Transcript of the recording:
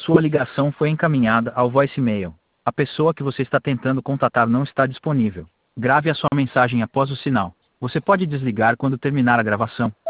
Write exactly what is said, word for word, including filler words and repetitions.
Sua ligação foi encaminhada ao voicemail. A pessoa que você está tentando contatar não está disponível. Grave a sua mensagem após o sinal. Você pode desligar quando terminar a gravação.